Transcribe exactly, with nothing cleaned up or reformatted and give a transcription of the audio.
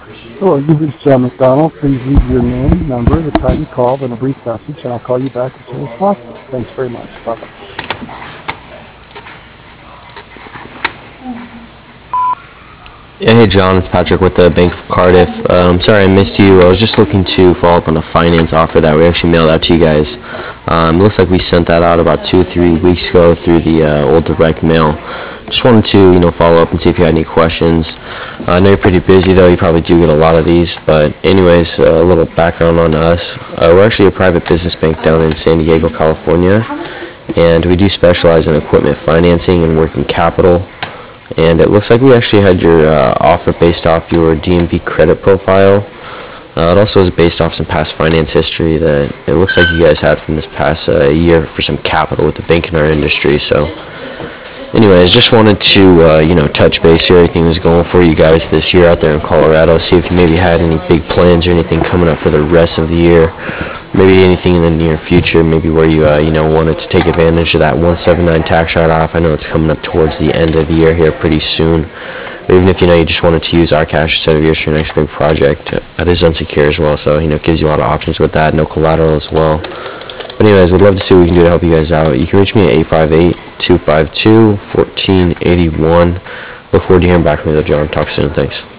Hello, you've reached John McDonald. Please leave your name, number, the time you called, and a brief message, and I'll call you back as soon as possible. Thanks very much. Bye-bye. Yeah, hey John, it's Patrick with the Bank of Cardiff. Um, sorry I missed you. I was just looking to follow up on a finance offer that we actually mailed out to you guys. Um, it looks like we sent that out about two or three weeks ago through the uh, old direct mail. Just wanted to, you know, follow up and see if you had any questions. Uh, I know you're pretty busy though. You probably do get a lot of these. But anyways, uh, a little background on us. Uh, we're actually a private business bank down in San Diego, California, and we do specialize in equipment financing and working capital. And it looks like we actually had your uh, offer based off your D M V credit profile. Uh, it also is based off some past finance history that it looks like you guys had from this past uh, year for some capital with the bank in our industry. So anyways, just wanted to uh, you know touch base, see how everything was going for you guys this year out there in Colorado, see if you maybe had any big plans or anything coming up for the rest of the year. Maybe anything in the near future, maybe where you uh, you know wanted to take advantage of that one seventy-nine tax write-off. I know it's coming up towards the end of the year here pretty soon. But even if you know you just wanted to use our cash instead of yours for your next big project, that is unsecured as well. So you know it gives you a lot of options with that, no collateral as well. But anyways, we'd love to see what we can do to help you guys out. You can reach me at eight five eight, two five two, one four eight one. Look forward to hearing back from you though, John. Talk soon. Thanks.